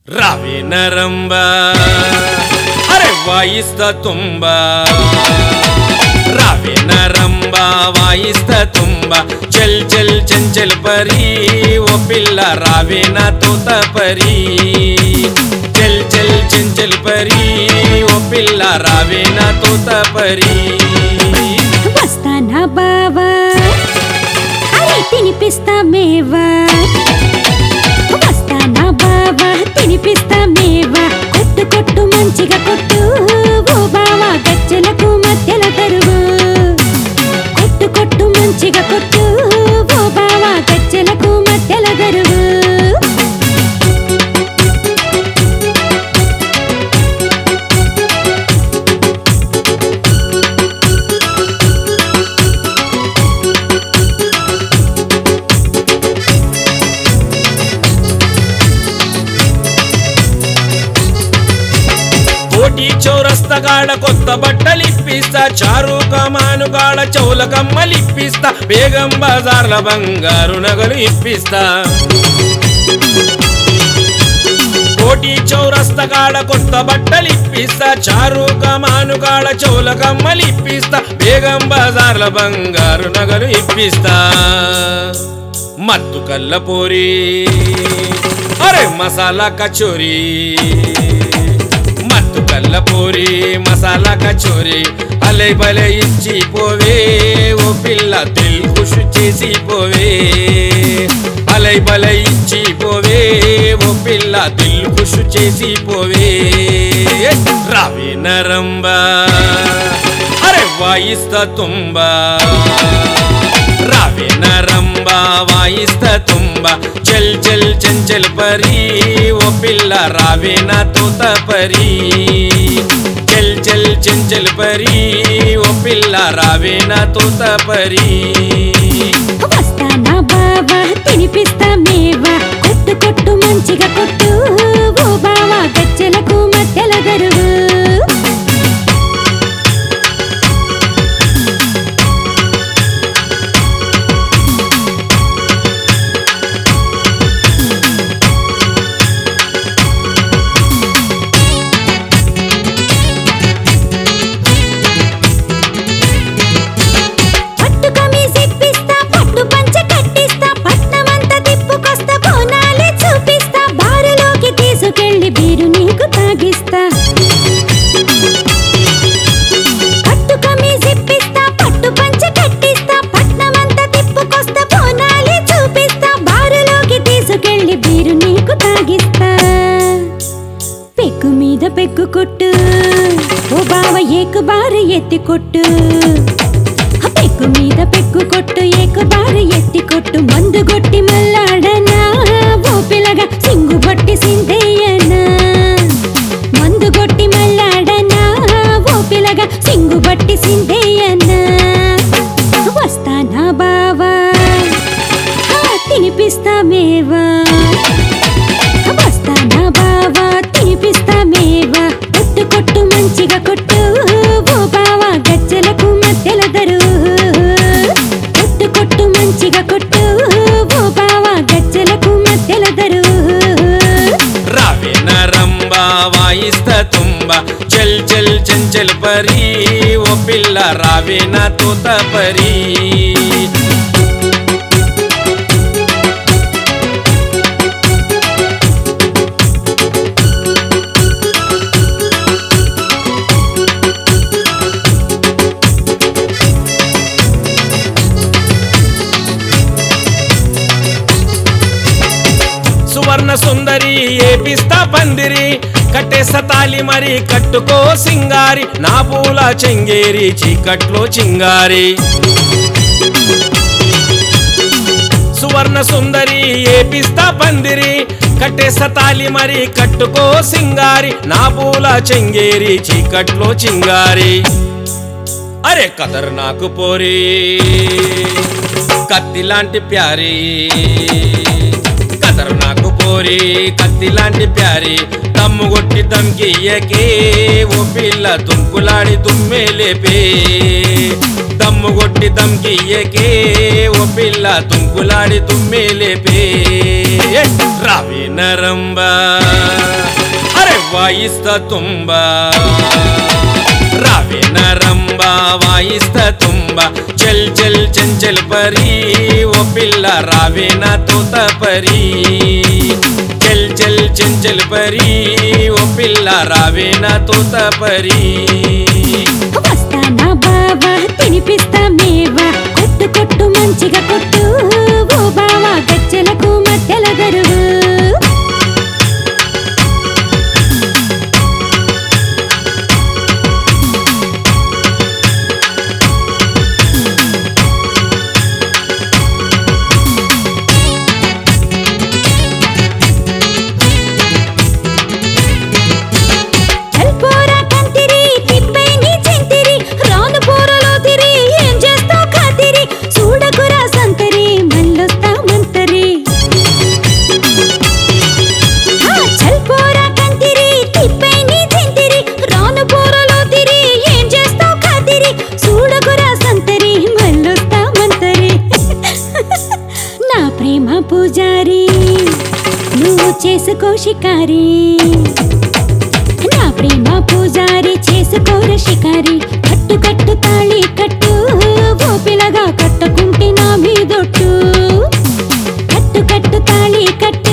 रावे नरंबा अरे वाइस्ता तुम्बा रावे नरंबा वाइस्ता तुम्बा चल चल चंचल परी वो पिल्ला रावे ना तोता परी चल चल चंचल परी वो पिल्ला रावे ना तोता परी वस्ताना बावा अरे तिनिपिस्ता मेवा వస్తానా బావా తినిపిస్తా మేవా కొట్టు కొట్టు మంచిగా కొట్టు ఓ బావా గజ్జలకు మధ్యల తరువు కొట్టు కొట్టు మంచిగా కొట్టు ఓ బావా గజ్జలకు మధ్యల తరువు చౌరస్తగాడ కొత్త బట్టలిప్పిస్తా చారు కమానుగాడ చౌల కమ్మలిప్పిస్తా బేగం బజార్ల బంగారు నగలు ఇప్పిస్తా కోటి చౌరస్తగాడ కొత్త బట్టలిప్పిస్తా చారు కమానుగాడ చౌల కమ్మలిప్పిస్తా బేగం బజార్ల బంగారు నగలు ఇప్పిస్తా మత్తు కల్లపూరి అరే మసాలా కచోరీ మత్తు కల్లపూరి మసాలా కచోరీ అలై బలై ఇచ్చి పోవే ఓ పిల్ల దిల్ ఖుష్ చేసి పోవే అలై బలై ఇచ్చి పోవే ఓ పిల్ల దిల్ ఖుష్ చేసి పోవే రావే నరంబా అరే వాయిస్తా తుంబా रावे नरंबा वाइस्ता तुम्बा चल चल चंचल परी वो पिल्ला रावे ना तोता परी चल चल चंचल परी वो पिल्ला रावे ना तोता परी వస్తానా బావా తినిపిస్తా మేవా కొట్టు కొట్టు మంచిగా కొట్టు ఓ బావా గజ్జలకు మధ్యల దరువు పెగ్గు కొట్టు ఓ బావ ఏకు బారు ఎత్తి కొట్టు పెగ్గు మీద పెగ్గు కొట్టు ఏకు బారు ఎత్తి కొట్టు మందు కొట్టి మల్లాడనా ఓ పిల్లగా సింగు బట్టి సిందేయనా మందు కొట్టి మల్లాడనా ఓ పిల్లగా సింగు బట్టి సిందేయనా వస్తానా బావా తినిపిస్తా మేవా వస్తానా బావా తినిపిస్తా మేవా కొట్టు కొట్టు మంచిగా కొట్టు ఓ బావా గజ్జలకు మధ్యల దరువు కొట్టు కొట్టు మంచిగా కొట్టు ఓ బావా గజ్జలకు మధ్యల దరువు రావే నరంబా వాయిస్తా తుంబా చల్ చల్ చంచల్ పరీ ఓ పిల్ల రావే నా తోతా పరీ సువర్ణ సుందరి ఏపిస్తా పందిరి కట్టేస్తా తాలి మరి కట్టుకో సింగారి నా పూల చెంగేరి చీకట్లో చింగారి సువర్ణ సుందరి ఏపిస్తా పందిరి కట్టేస్తా తాలి మరి కట్టుకో సింగారి నా పూల చెంగేరి చీకట్లో చింగారి అరే కదర్ నాకు పోరి కత్తి లాంటి ప్యారీ కదర్ నాకు పోరి కత్తి లాంటి ప్యారీ దమ్ము కొట్టి దమ్కియ్యకే ఓ పిల్ల దుంకులాడి దుమ్మే లేపే దమ్ము కొట్టి దమ్కియ్యకే ఓ పిల్ల దుంకులాడి దుమ్మే లేపే రావే నరంబా వాయిస్త తుంబ రావే నరంబ వాయిస్త తుంబ చల్ చల్ చంచల్ పరి ఓ పిల్ల రావే నా తోత పరి చల్ చల్ చంచల్ పరి ఓ పిల్ల రావే నా తోత పరి వస్తానా బావా తినిపిస్తా మేవా కొట్టు కొట్టు మంచిగా కొట్టు ఓ బావా గజ్జలకు మధ్యల గరువు పూజారి నువ్వు చేసుకో షికారి నా ప్రేమ పూజారి చేసుకోర షికారి కట్టు కట్టు తాళి కట్టు ఓ పిల్లగా కట్టుకుంటే నా మీదొట్టు కట్టు కట్టు తాళి కట్టు